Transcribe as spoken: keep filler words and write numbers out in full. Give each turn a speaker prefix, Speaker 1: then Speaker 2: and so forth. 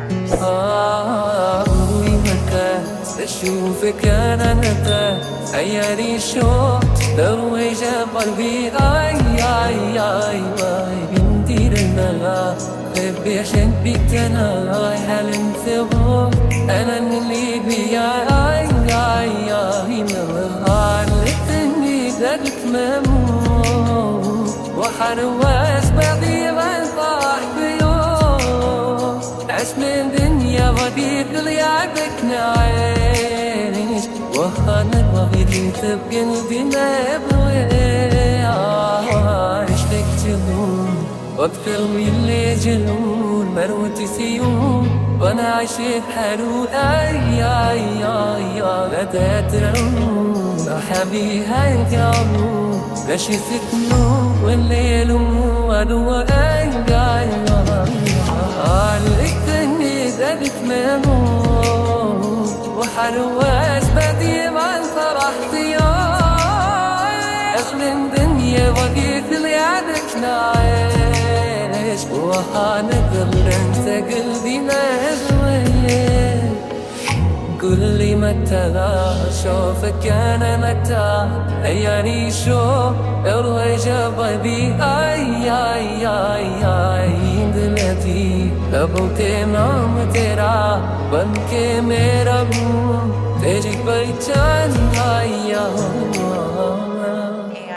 Speaker 1: آه قولي مكان أشوفك أنا نتا عيالي شو تروي جاب قلبي آي آي آي آي بنتي لنا خبي عشان بيك أنا حال انتبه أنا اللي بيا آي آي آي نهار لتني دقت مموت وحنواس بعدي عن طاح بيوم عش من دنيا وبيك لعبك نعيش وخان الوغيد تبقى قلبنا بوي عايش لك جنون واكثر من اللي جنون مروتي سيون وانا عايشة حلو اي اي اي لا تترون احبي هاي الجنون باش يسكنوا والليل ودوا اي اي عليك تاني دابت مموت وحلواش بدي عن فرحتي أغلى دنيا وقيت اللي عدك نعيش وحنقدر انت قلبي مهزوي قل لي متى اشوفك انا متى عياني شو اروي جبابي اي اي اي اي دلتي ابوتي نام تیرا بن کے میرا منہ تیری پہچان آئی